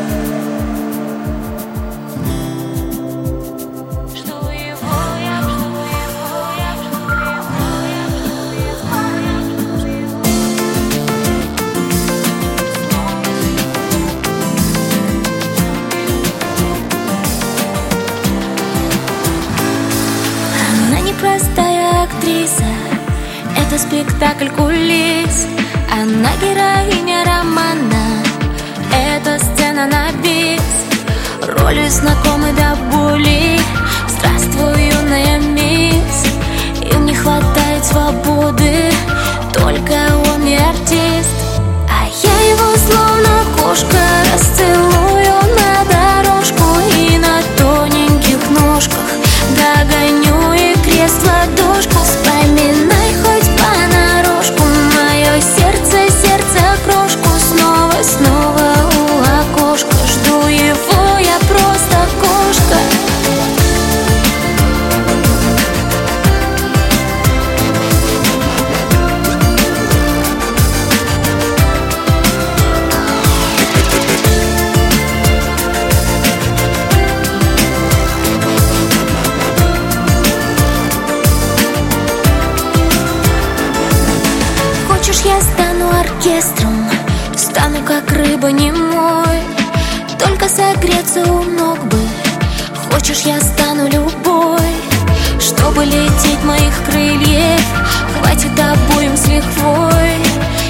Простая актриса, это спектакль кулис. Она героиня романа, это сцена на бис. Роли знакомы до боли. Здравствуй, юная мисс. Им не хватает свободы, только он не артист. А я его словно кошка расцелую на дорожку и на тоненьких ножках догоню и крест-ладошку. Вспоминай хоть понарошку мое сердце, сердце крошку. Снова, снова у окошка жду его, я просто кошка. Я стану оркестром, стану как рыба немой, только согреться у ног бы. Хочешь, я стану любой, чтобы лететь моих крыльев хватит обоим с лихвой.